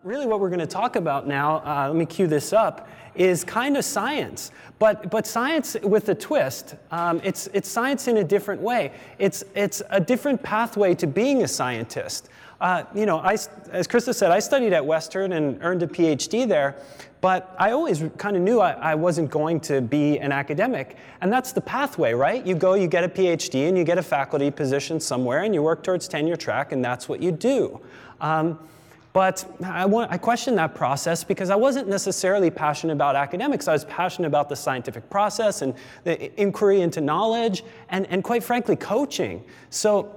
Really what we're going to talk about now, let me cue this up, is kind of science. But science with a twist. It's science in a different way. It's a different pathway to being a scientist. As Krista said, I studied at Western and earned a PhD there, but I always kind of knew I wasn't going to be an academic. And that's the pathway, right? You go, you get a PhD, and you get a faculty position somewhere, and you work towards tenure track, and that's what you do. But I questioned that process because I wasn't necessarily passionate about academics. I was passionate about the scientific process and the inquiry into knowledge and quite frankly, coaching. So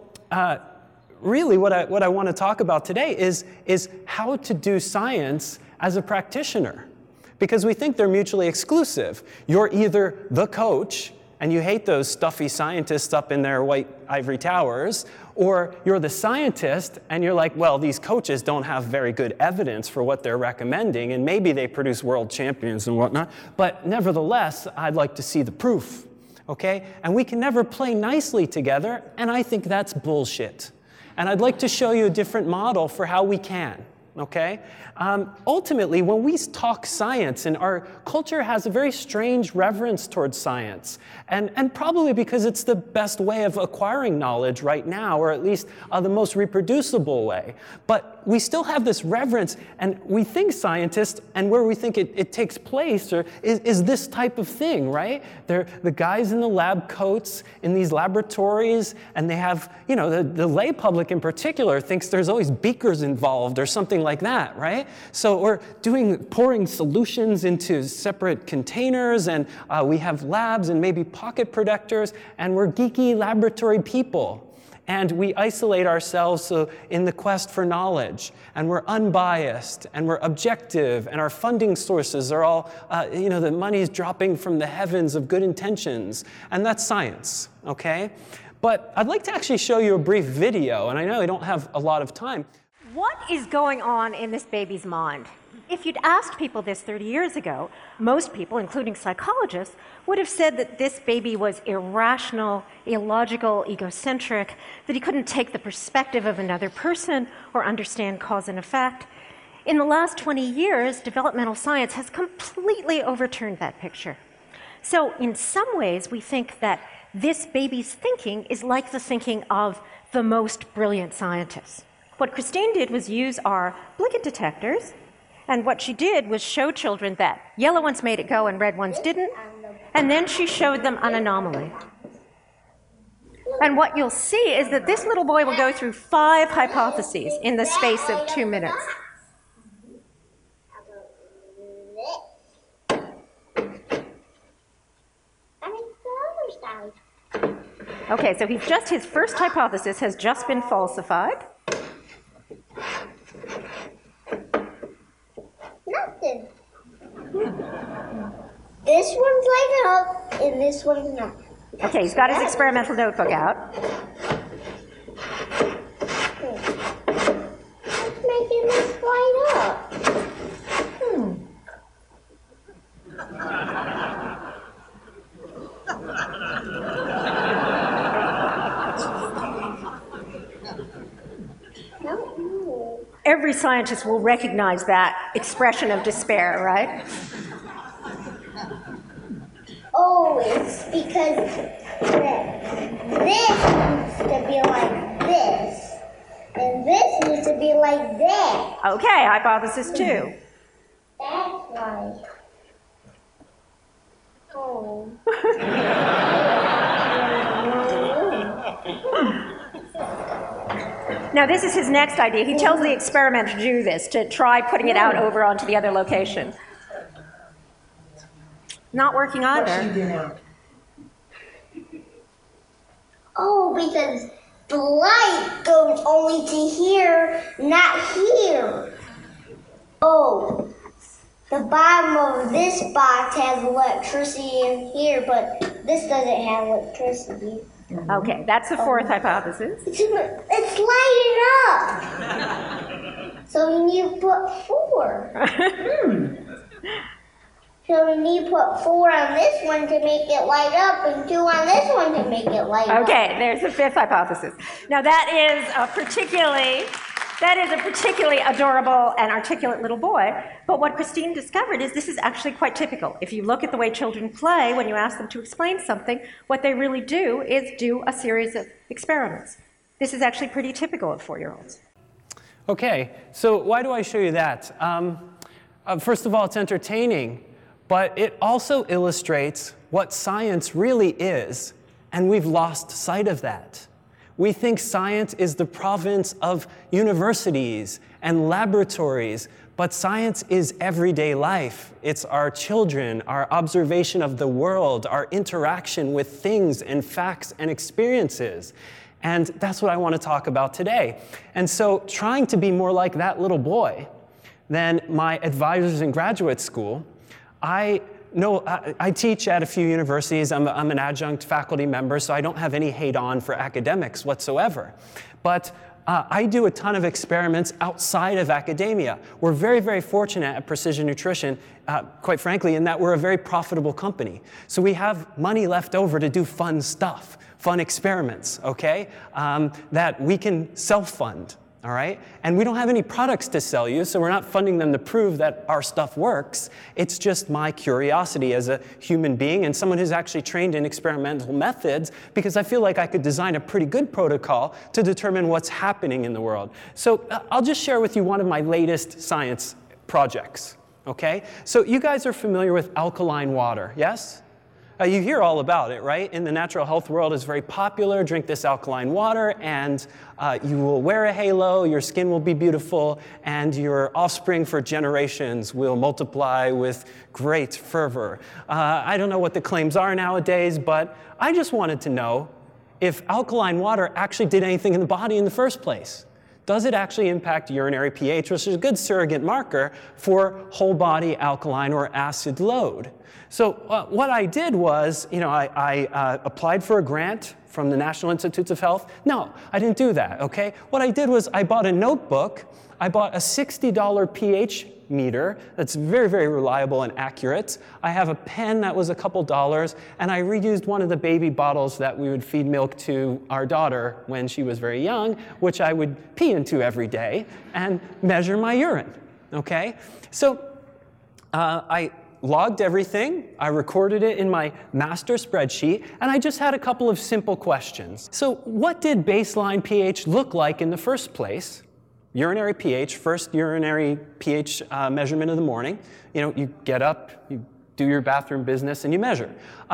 really what I want to talk about today is how to do science as a practitioner. Because we think they're mutually exclusive. You're either the coach, and you hate those stuffy scientists up in their white ivory towers, or you're the scientist, and you're like, well, these coaches don't have very good evidence for what they're recommending, and maybe they produce world champions and whatnot, but nevertheless, I'd like to see the proof, okay? And we can never play nicely together, and I think that's bullshit. And I'd like to show you a different model for how we can. Okay? Ultimately, when we talk science, and our culture has a very strange reverence towards science, and probably because it's the best way of acquiring knowledge right now, or at least the most reproducible way. But we still have this reverence, and we think scientists, and where we think it takes place, is this type of thing, right? They're the guys in the lab coats in these laboratories, and they have, the lay public in particular thinks there's always beakers involved or something like that, right? So we're pouring solutions into separate containers, and we have labs and maybe pocket protectors, and we're geeky laboratory people. And we isolate ourselves in the quest for knowledge, and we're unbiased, and we're objective, and our funding sources are all, the money's dropping from the heavens of good intentions, and that's science, okay? But I'd like to actually show you a brief video, and I know I don't have a lot of time. What is going on in this baby's mind? If you'd asked people this 30 years ago, most people, including psychologists, would have said that this baby was irrational, illogical, egocentric, that he couldn't take the perspective of another person or understand cause and effect. In the last 20 years, developmental science has completely overturned that picture. So in some ways, we think that this baby's thinking is like the thinking of the most brilliant scientists. What Christine did was use our Blicket detectors, and what she did was show children that yellow ones made it go and red ones didn't, and then she showed them an anomaly. And what you'll see is that this little boy will go through 5 hypotheses in the space of 2 minutes. Okay, so his first hypothesis has just been falsified. Nothing. This one's lighting up, and this one's not. Okay, he's got his experimental notebook out. It's making this light up. Every scientist will recognize that expression of despair, right? Oh, it's because this needs to be like this, and this needs to be like that. Okay, hypothesis 2. That's why. Oh. Now, this is his next idea. He tells the experiment to do this, to try putting it out over onto the other location. Not working either. Oh, because the light goes only to here, not here. Oh, the bottom of this box has electricity in here, but this doesn't have electricity. Okay, that's the 4th hypothesis. It's lighting up. So we need to put 4. So we need to put 4 on this one to make it light up, and 2 on this one to make it light up. Okay, there's the 5th hypothesis. Now that is particularly That is a particularly adorable and articulate little boy. But what Christine discovered is this is actually quite typical. If you look at the way children play, when you ask them to explain something, what they really do is do a series of experiments. This is actually pretty typical of 4-year-olds. Okay, so why do I show you that? First of all, it's entertaining, but it also illustrates what science really is, and we've lost sight of that. We think science is the province of universities and laboratories, but science is everyday life. It's our children, our observation of the world, our interaction with things and facts and experiences. And that's what I want to talk about today. And so trying to be more like that little boy than my advisors in graduate school, I teach at a few universities. I'm an adjunct faculty member, so I don't have any hate on for academics whatsoever. But I do a ton of experiments outside of academia. We're very, very fortunate at Precision Nutrition, quite frankly, in that we're a very profitable company. So we have money left over to do fun stuff, fun experiments, okay, that we can self-fund. All right? And we don't have any products to sell you, so we're not funding them to prove that our stuff works. It's just my curiosity as a human being and someone who's actually trained in experimental methods, because I feel like I could design a pretty good protocol to determine what's happening in the world. So I'll just share with you one of my latest science projects, okay? So you guys are familiar with alkaline water, yes? You hear all about it, right? In the natural health world, it's very popular. Drink this alkaline water, and you will wear a halo, your skin will be beautiful, and your offspring for generations will multiply with great fervor. I don't know what the claims are nowadays, but I just wanted to know if alkaline water actually did anything in the body in the first place. Does it actually impact urinary pH, which is a good surrogate marker for whole body alkaline or acid load? So what I did was, I applied for a grant from the National Institutes of Health. No, I didn't do that, okay? What I did was I bought a notebook. I bought a $60 pH meter that's very, very reliable and accurate. I have a pen that was a couple dollars, and I reused one of the baby bottles that we would feed milk to our daughter when she was very young, which I would pee into every day and measure my urine, okay? So I logged everything, I recorded it in my master spreadsheet, and I just had a couple of simple questions. So what did baseline pH look like in the first place? Urinary pH, first urinary pH measurement of the morning. You get up, you do your bathroom business, and you measure.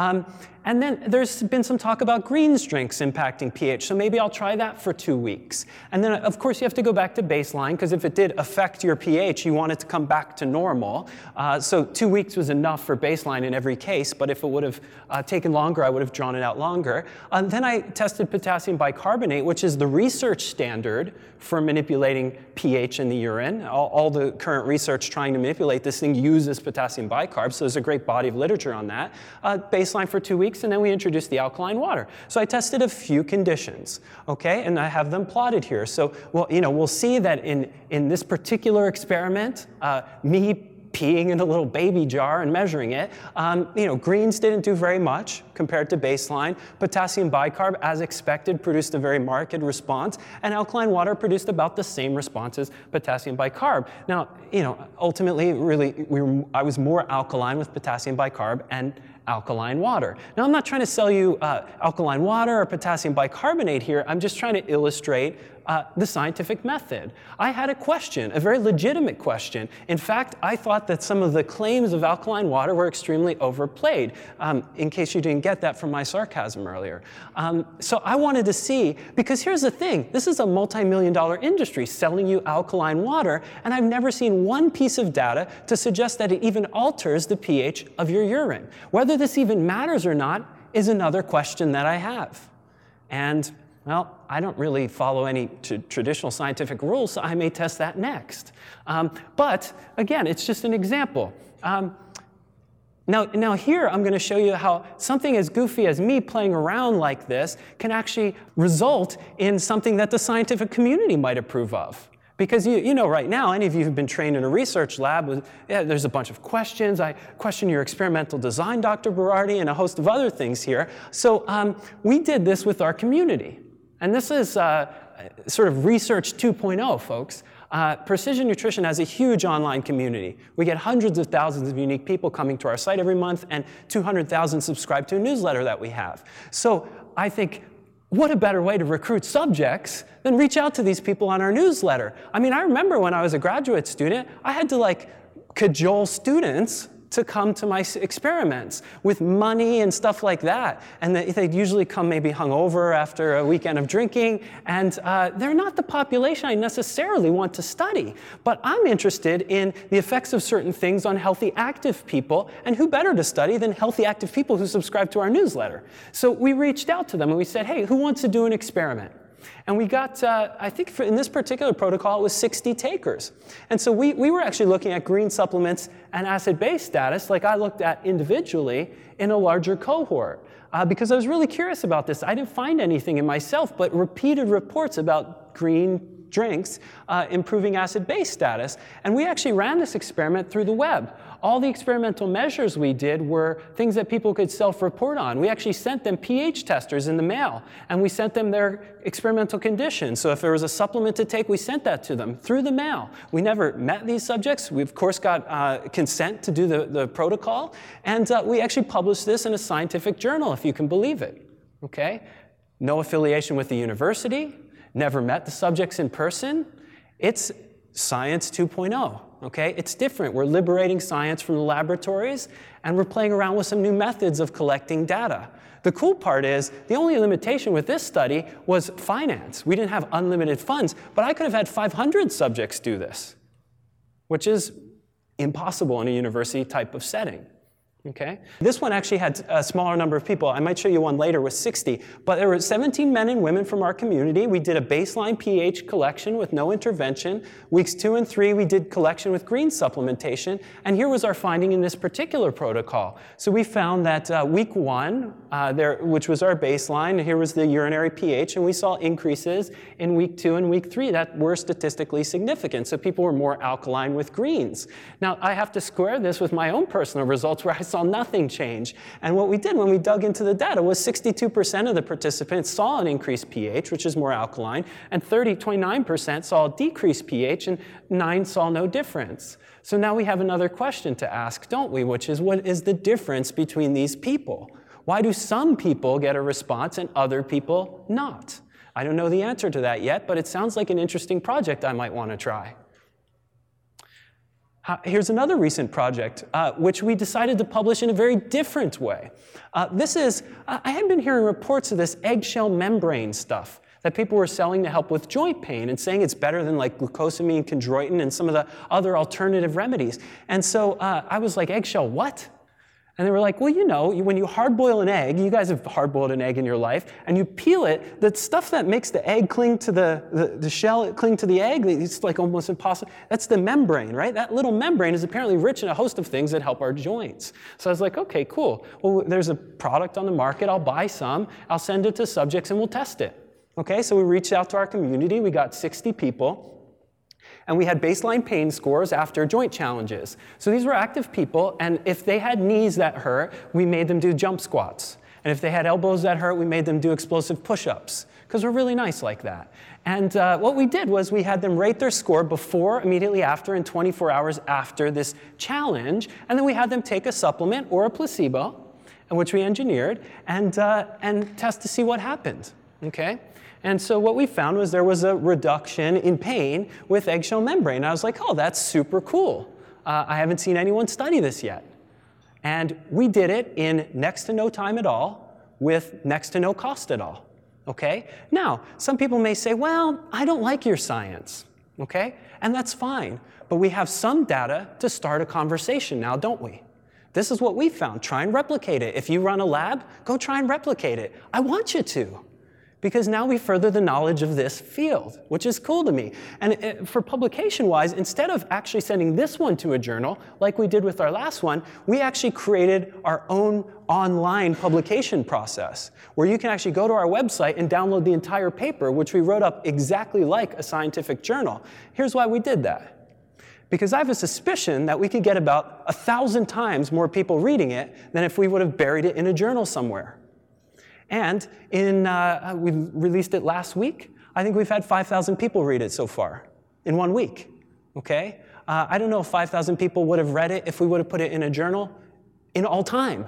And then there's been some talk about greens drinks impacting pH, so maybe I'll try that for 2 weeks. And then, of course, you have to go back to baseline, because if it did affect your pH, you want it to come back to normal. So 2 weeks was enough for baseline in every case, but if it would have taken longer, I would have drawn it out longer. Then I tested potassium bicarbonate, which is the research standard for manipulating pH in the urine. All the current research trying to manipulate this thing uses potassium bicarb, so there's a great body of literature on that. Baseline for 2 weeks, and then we introduced the alkaline water. So I tested a few conditions, okay, and I have them plotted here. So we'll see that in this particular experiment, me peeing in a little baby jar and measuring it, greens didn't do very much compared to baseline. Potassium bicarb, as expected, produced a very marked response, and alkaline water produced about the same response as potassium bicarb. Now, ultimately, really, I was more alkaline with potassium bicarb and alkaline water. Now, I'm not trying to sell you alkaline water or potassium bicarbonate here. I'm just trying to illustrate the scientific method. I had a question, a very legitimate question. In fact, I thought that some of the claims of alkaline water were extremely overplayed, in case you didn't get that from my sarcasm earlier. So I wanted to see, because here's the thing, this is a multi-million-dollar industry selling you alkaline water, and I've never seen one piece of data to suggest that it even alters the pH of your urine. Whether this even matters or not is another question that I have. And well, I don't really follow any traditional scientific rules, so I may test that next. But again, it's just an example. Now here I'm going to show you how something as goofy as me playing around like this can actually result in something that the scientific community might approve of. Because right now, any of you who've been trained in a research lab, there's a bunch of questions. I question your experimental design, Dr. Berardi, and a host of other things here. So we did this with our community. And this is sort of research 2.0, folks. Precision Nutrition has a huge online community. We get hundreds of thousands of unique people coming to our site every month, and 200,000 subscribe to a newsletter that we have. So I think, what a better way to recruit subjects than reach out to these people on our newsletter. I mean, I remember when I was a graduate student, I had to cajole students to come to my experiments with money and stuff like that. And they'd usually come maybe hungover after a weekend of drinking, and they're not the population I necessarily want to study. But I'm interested in the effects of certain things on healthy, active people, and who better to study than healthy, active people who subscribe to our newsletter? So we reached out to them and we said, hey, who wants to do an experiment? And we got, I think in this particular protocol, it was 60 takers. And so we were actually looking at green supplements and acid-base status, like I looked at individually in a larger cohort, because I was really curious about this. I didn't find anything in myself, but repeated reports about green drinks improving acid-base status. And we actually ran this experiment through the web. All the experimental measures we did were things that people could self-report on. We actually sent them pH testers in the mail, and we sent them their experimental conditions. So if there was a supplement to take, we sent that to them through the mail. We never met these subjects. We, of course, got consent to do the protocol, and we actually published this in a scientific journal, if you can believe it. Okay? No affiliation with the university, never met the subjects in person. It's Science 2.0. Okay? It's different. We're liberating science from the laboratories, and we're playing around with some new methods of collecting data. The cool part is, the only limitation with this study was finance. We didn't have unlimited funds, but I could have had 500 subjects do this, which is impossible in a university type of setting. Okay? This one actually had a smaller number of people. I might show you one later with 60. But there were 17 men and women from our community. We did a baseline pH collection with no intervention. Weeks 2 and 3, we did collection with green supplementation. And here was our finding in this particular protocol. So we found that week 1, which was our baseline, here was the urinary pH, and we saw increases in week 2 and week 3 that were statistically significant. So people were more alkaline with greens. Now, I have to square this with my own personal results, where I saw nothing change. And what we did when we dug into the data was 62% of the participants saw an increased pH, which is more alkaline, and 29% saw a decreased pH, and 9 saw no difference. So now we have another question to ask, don't we, which is, what is the difference between these people? Why do some people get a response and other people not? I don't know the answer to that yet, but it sounds like an interesting project I might want to try. Here's another recent project, which we decided to publish in a very different way. I had been hearing reports of this eggshell membrane stuff that people were selling to help with joint pain and saying it's better than like glucosamine, chondroitin, and some of the other alternative remedies. And so I was like, eggshell what? And they were like, well, you know, when you hard-boil an egg, you guys have hard-boiled an egg in your life, and you peel it, the stuff that makes the egg cling to the shell, cling to the egg, it's like almost impossible. That's the membrane, right? That little membrane is apparently rich in a host of things that help our joints. So I was like, okay, cool. Well, there's a product on the market. I'll buy some. I'll send it to subjects, and we'll test it. Okay, so we reached out to our community. We got 60 people. And we had baseline pain scores after joint challenges. So these were active people, and if they had knees that hurt, we made them do jump squats. And if they had elbows that hurt, we made them do explosive push-ups, because we're really nice like that. And what we did was we had them rate their score before, immediately after, and 24 hours after this challenge, and then we had them take a supplement or a placebo, which we engineered, and test to see what happened, okay? And so what we found was there was a reduction in pain with eggshell membrane. I was like, oh, that's super cool. I haven't seen anyone study this yet. And we did it in next to no time at all with next to no cost at all, okay? Now, some people may say, well, I don't like your science, okay? And that's fine, but we have some data to start a conversation now, don't we? This is what we found. Try and replicate it. If you run a lab, go try and replicate it. I want you to. Because now we further the knowledge of this field, which is cool to me. And for publication-wise, instead of actually sending this one to a journal, like we did with our last one, we actually created our own online publication process, where you can actually go to our website and download the entire paper, which we wrote up exactly like a scientific journal. Here's why we did that. Because I have a suspicion that we could get about 1,000 times more people reading it than if we would have buried it in a journal somewhere. And we released it last week. I think we've had 5,000 people read it so far in 1 week, okay? I don't know if 5,000 people would have read it if we would have put it in a journal in all time.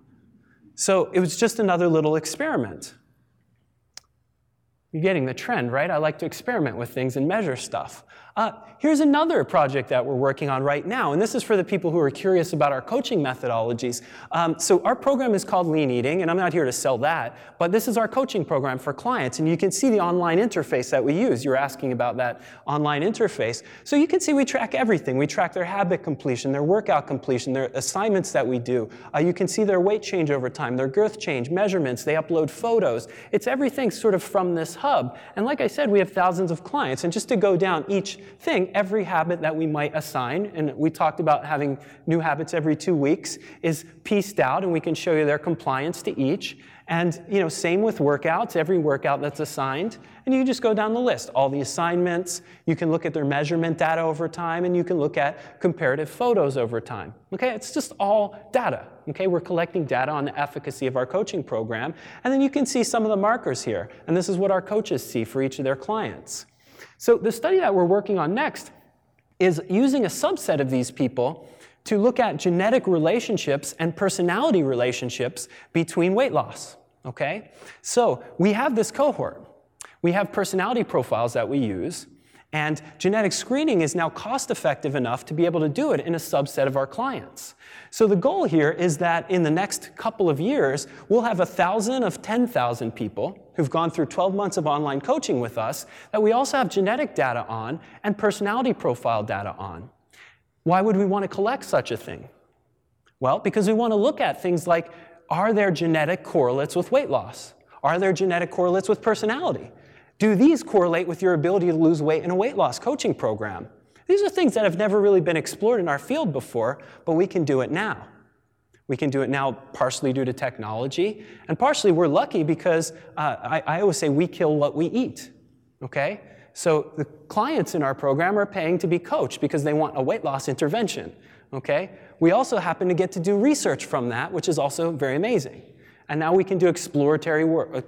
So it was just another little experiment. You're getting the trend, right? I like to experiment with things and measure stuff. Here's another project that we're working on right now, and this is for the people who are curious about our coaching methodologies. So our program is called Lean Eating, and I'm not here to sell that, but this is our coaching program for clients, and you can see the online interface that we use. You were asking about that online interface. So you can see we track everything. We track their habit completion, their workout completion, their assignments that we do. You can see their weight change over time, their girth change, measurements. They upload photos. It's everything sort of from this hub. And like I said, we have thousands of clients, and just to go down each thing, every habit that we might assign, and we talked about having new habits every 2 weeks, is pieced out, and we can show you their compliance to each. And same with workouts, every workout that's assigned, and you just go down the list, all the assignments. You can look at their measurement data over time, and you can look at comparative photos over time. Okay, it's just all data. Okay, we're collecting data on the efficacy of our coaching program, and then you can see some of the markers here, and this is what our coaches see for each of their clients. So the study that we're working on next is using a subset of these people to look at genetic relationships and personality relationships between weight loss, okay? So we have this cohort. We have personality profiles that we use, and genetic screening is now cost-effective enough to be able to do it in a subset of our clients. So the goal here is that in the next couple of years, we'll have 1,000 of 10,000 people who've gone through 12 months of online coaching with us that we also have genetic data on and personality profile data on. Why would we want to collect such a thing? Well, because we want to look at things like, are there genetic correlates with weight loss? Are there genetic correlates with personality? Do these correlate with your ability to lose weight in a weight loss coaching program? These are things that have never really been explored in our field before, but we can do it now. We can do it now partially due to technology, and partially we're lucky because I always say we kill what we eat, okay? So the clients in our program are paying to be coached because they want a weight loss intervention, okay? We also happen to get to do research from that, which is also very amazing. And now we can do exploratory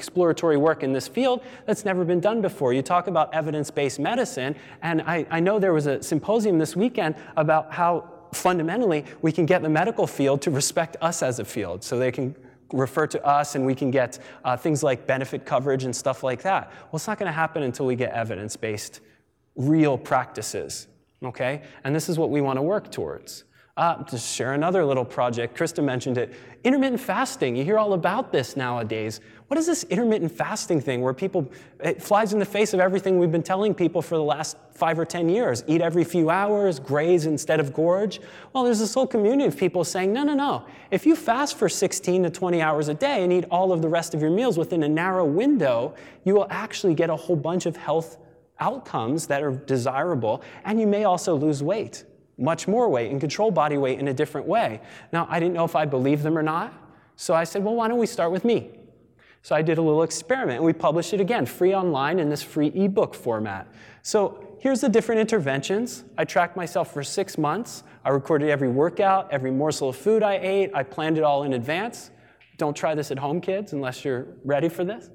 work in this field that's never been done before. You talk about evidence-based medicine, and I know there was a symposium this weekend about how fundamentally we can get the medical field to respect us as a field, so they can refer to us and we can get things like benefit coverage and stuff like that. Well, it's not going to happen until we get evidence-based real practices, okay? And this is what we want to work towards. To share another little project, Krista mentioned it, intermittent fasting. You hear all about this nowadays. What is this intermittent fasting thing where it flies in the face of everything we've been telling people for the last 5 or 10 years? Eat every few hours, graze instead of gorge. Well, there's this whole community of people saying, no. If you fast for 16 to 20 hours a day and eat all of the rest of your meals within a narrow window, you will actually get a whole bunch of health outcomes that are desirable, and you may also lose weight. Much more weight and control body weight in a different way. Now, I didn't know if I believed them or not, so I said, well, why don't we start with me? So I did a little experiment, and we published it again, free online in this free ebook format. So here's the different interventions. I tracked myself for 6 months. I recorded every workout, every morsel of food I ate. I planned it all in advance. Don't try this at home, kids, unless you're ready for this.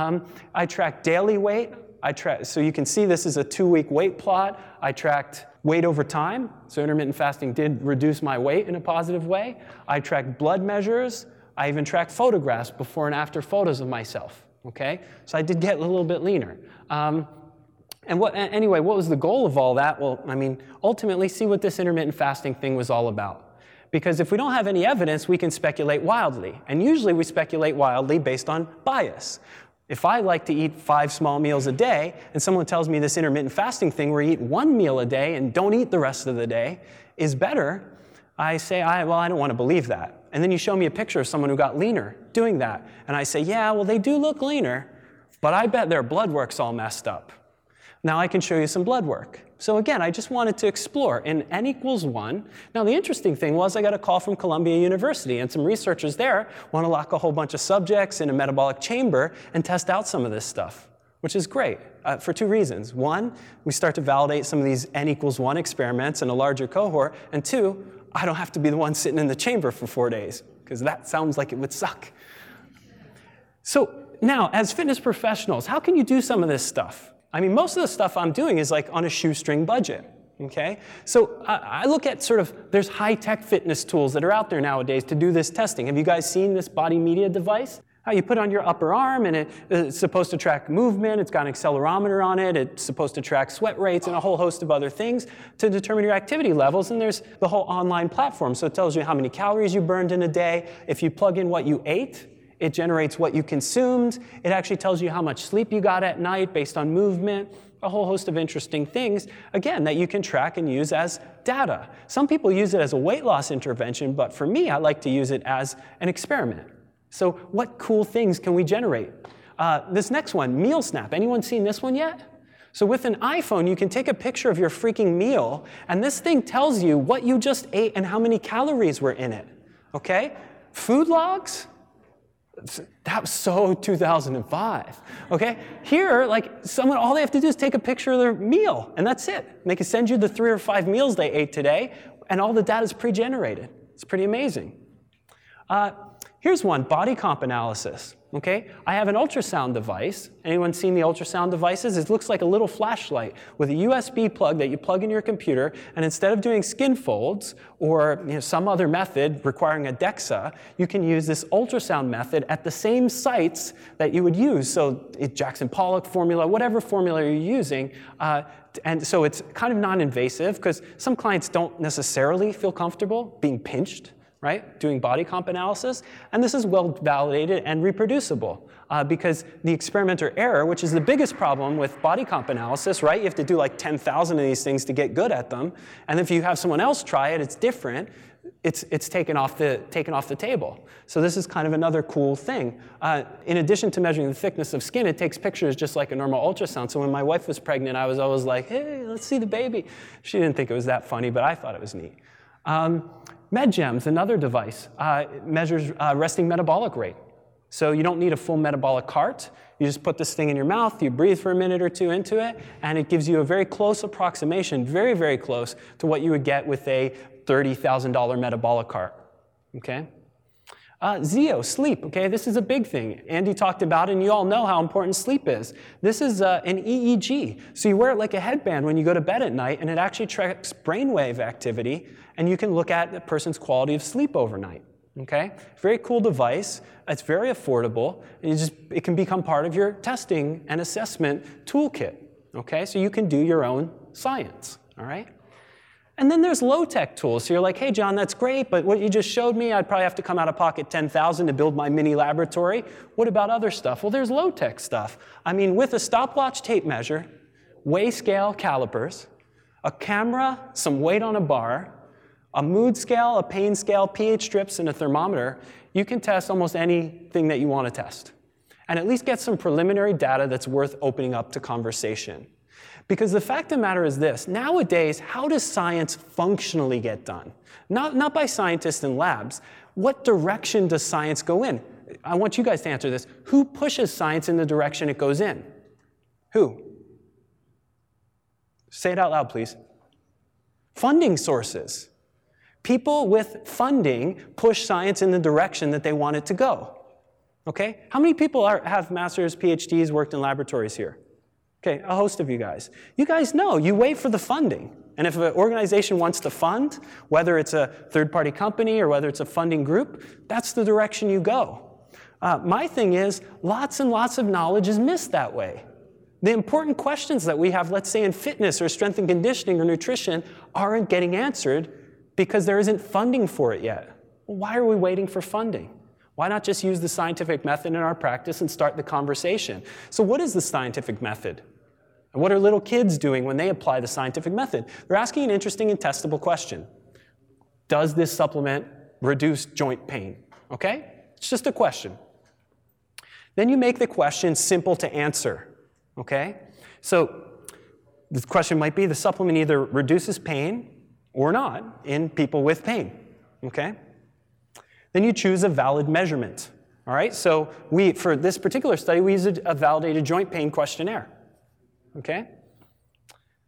I tracked daily weight. So you can see this is a 2-week weight plot. I tracked weight over time, so intermittent fasting did reduce my weight in a positive way. I tracked blood measures. I even tracked photographs, before and after photos of myself, okay? So I did get a little bit leaner. Anyway, what was the goal of all that? Well, ultimately see what this intermittent fasting thing was all about. Because if we don't have any evidence, we can speculate wildly. And usually we speculate wildly based on bias. If I like to eat 5 small meals a day, and someone tells me this intermittent fasting thing where you eat 1 meal a day and don't eat the rest of the day is better, I say, I don't want to believe that. And then you show me a picture of someone who got leaner doing that. And I say, yeah, well, they do look leaner, but I bet their blood work's all messed up. Now I can show you some blood work. So again, I just wanted to explore in N equals 1. Now the interesting thing was I got a call from Columbia University, and some researchers there want to lock a whole bunch of subjects in a metabolic chamber and test out some of this stuff, which is great for 2 reasons. 1, we start to validate some of these N equals 1 experiments in a larger cohort, and 2, I don't have to be the one sitting in the chamber for 4 days, because that sounds like it would suck. So now, as fitness professionals, how can you do some of this stuff? I mean, most of the stuff I'm doing is like on a shoestring budget, okay? So I look at there's high-tech fitness tools that are out there nowadays to do this testing. Have you guys seen this body media device? You put it on your upper arm, and it's supposed to track movement. It's got an accelerometer on it. It's supposed to track sweat rates and a whole host of other things to determine your activity levels. And there's the whole online platform. So it tells you how many calories you burned in a day. If you plug in what you ate, it generates what you consumed. It actually tells you how much sleep you got at night based on movement. A whole host of interesting things, again, that you can track and use as data. Some people use it as a weight loss intervention, but for me, I like to use it as an experiment. So what cool things can we generate? This next one, MealSnap. Anyone seen this one yet? So with an iPhone, you can take a picture of your freaking meal, and this thing tells you what you just ate and how many calories were in it, okay? Food logs? That was so 2005, okay? Here, all they have to do is take a picture of their meal, and that's it. And they can send you the 3 or 5 meals they ate today, and all the data is pre-generated. It's pretty amazing. Here's one, body comp analysis, okay? I have an ultrasound device. Anyone seen the ultrasound devices? It looks like a little flashlight with a USB plug that you plug in your computer, and instead of doing skin folds or some other method requiring a DEXA, you can use this ultrasound method at the same sites that you would use. So Jackson-Pollock formula, whatever formula you're using, and so it's kind of non-invasive because some clients don't necessarily feel comfortable being pinched, right, doing body comp analysis, and this is well validated and reproducible because the experimenter error, which is the biggest problem with body comp analysis, right, you have to do like 10,000 of these things to get good at them, and if you have someone else try it, it's different, it's taken off the table. So this is kind of another cool thing. In addition to measuring the thickness of skin, it takes pictures just like a normal ultrasound. So when my wife was pregnant, I was always like, hey, let's see the baby. She didn't think it was that funny, but I thought it was neat. MedGems, another device, measures resting metabolic rate. So you don't need a full metabolic cart. You just put this thing in your mouth, you breathe for a minute or two into it, and it gives you a very close approximation, very, very close to what you would get with a $30,000 metabolic cart, okay? Zeo, sleep, okay? This is a big thing. Andy talked about it, and you all know how important sleep is. This is an EEG. So you wear it like a headband when you go to bed at night, and it actually tracks brainwave activity, and you can look at a person's quality of sleep overnight, okay? Very cool device. It's very affordable, and it can become part of your testing and assessment toolkit, okay? So you can do your own science, all right? And then there's low-tech tools. So you're like, hey, John, that's great, but what you just showed me, I'd probably have to come out of pocket $10,000 to build my mini laboratory. What about other stuff? Well, there's low-tech stuff. I mean, with a stopwatch tape measure, weigh scale calipers, a camera, some weight on a bar, a mood scale, a pain scale, pH strips, and a thermometer, you can test almost anything that you want to test. And at least get some preliminary data that's worth opening up to conversation. Because the fact of the matter is this, nowadays, how does science functionally get done? Not by scientists in labs. What direction does science go in? I want you guys to answer this. Who pushes science in the direction it goes in? Who? Say it out loud, please. Funding sources. People with funding push science in the direction that they want it to go. Okay? How many people have masters, PhDs, worked in laboratories here? Okay, a host of you guys. You guys know, you wait for the funding. And if an organization wants to fund, whether it's a third-party company or whether it's a funding group, that's the direction you go. My thing is, lots and lots of knowledge is missed that way. The important questions that we have, let's say in fitness or strength and conditioning or nutrition, aren't getting answered because there isn't funding for it yet. Well, why are we waiting for funding? Why not just use the scientific method in our practice and start the conversation? So what is the scientific method? And what are little kids doing when they apply the scientific method? They're asking an interesting and testable question. Does this supplement reduce joint pain? Okay? It's just a question. Then you make the question simple to answer. Okay? So the question might be the supplement either reduces pain or not in people with pain. Okay? Then you choose a valid measurement. All right? So for this particular study, we used a validated joint pain questionnaire. Okay?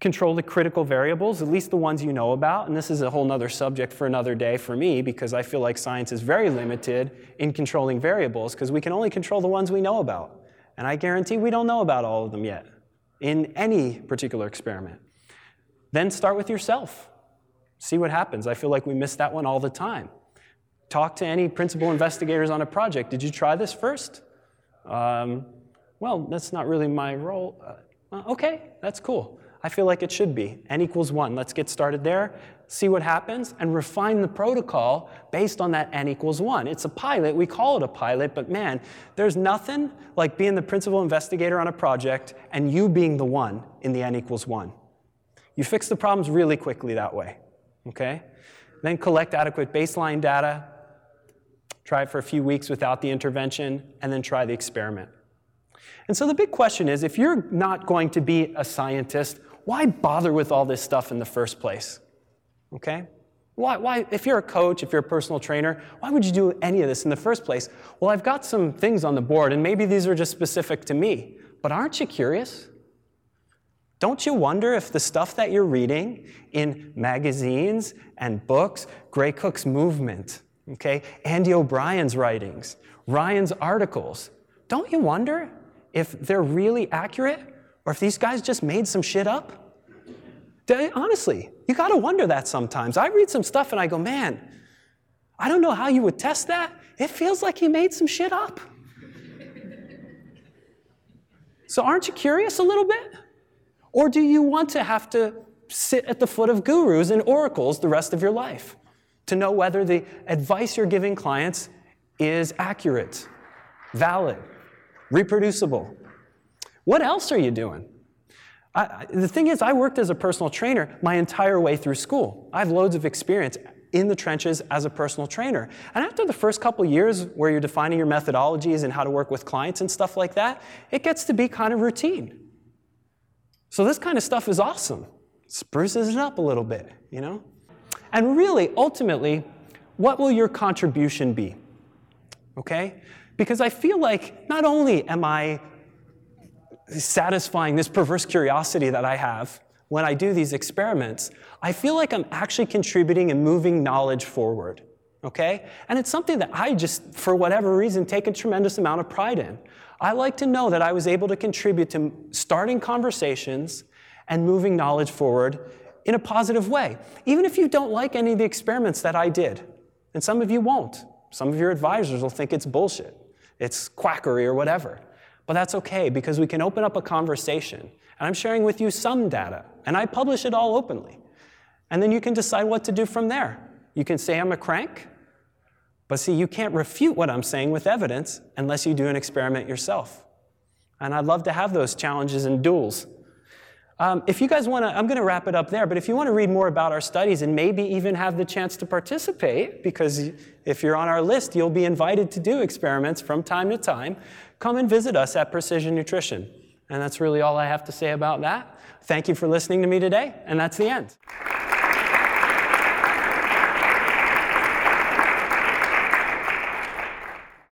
control the critical variables, at least the ones you know about. And this is a whole nother subject for another day for me, because I feel like science is very limited in controlling variables, because we can only control the ones we know about. And I guarantee we don't know about all of them yet in any particular experiment. Then start with yourself. See what happens. I feel like we miss that one all the time. Talk to any principal investigators on a project. Did you try this first? Well, that's not really my role. Okay, that's cool. I feel like it should be. N equals 1. Let's get started there, see what happens, and refine the protocol based on that N equals 1. It's a pilot. We call it a pilot, but man, there's nothing like being the principal investigator on a project and you being the one in the N equals 1. You fix the problems really quickly that way, okay? Then collect adequate baseline data, try it for a few weeks without the intervention, and then try the experiment. And so the big question is, if you're not going to be a scientist, why bother with all this stuff in the first place? Okay? Why, if you're a coach, if you're a personal trainer, why would you do any of this in the first place? Well, I've got some things on the board, and maybe these are just specific to me, but aren't you curious? Don't you wonder if the stuff that you're reading in magazines and books, Gray Cook's movement, okay, Andy O'Brien's writings, Ryan's articles, don't you wonder if they're really accurate, or if these guys just made some shit up? Honestly, you gotta wonder that sometimes. I read some stuff and I go, man, I don't know how you would test that. It feels like he made some shit up. So aren't you curious a little bit? Or do you want to have to sit at the foot of gurus and oracles the rest of your life to know whether the advice you're giving clients is accurate, valid, reproducible? What else are you doing? The thing is, I worked as a personal trainer my entire way through school. I have loads of experience in the trenches as a personal trainer. And after the first couple years where you're defining your methodologies and how to work with clients and stuff like that, it gets to be kind of routine. So this kind of stuff is awesome. Spruces it up a little bit, you know? And really, ultimately, what will your contribution be? Okay? Because I feel like not only am I satisfying this perverse curiosity that I have when I do these experiments, I feel like I'm actually contributing and moving knowledge forward, okay? And it's something that I just, for whatever reason, take a tremendous amount of pride in. I like to know that I was able to contribute to starting conversations and moving knowledge forward in a positive way, even if you don't like any of the experiments that I did. And some of you won't. Some of your advisors will think it's bullshit. It's quackery or whatever. But that's okay, because we can open up a conversation. And I'm sharing with you some data, and I publish it all openly. And then you can decide what to do from there. You can say I'm a crank, but see, you can't refute what I'm saying with evidence unless you do an experiment yourself. And I'd love to have those challenges and duels. If you guys want to, I'm going to wrap it up there, but if you want to read more about our studies and maybe even have the chance to participate, because if you're on our list, you'll be invited to do experiments from time to time, come and visit us at Precision Nutrition. And that's really all I have to say about that. Thank you for listening to me today, and that's the end.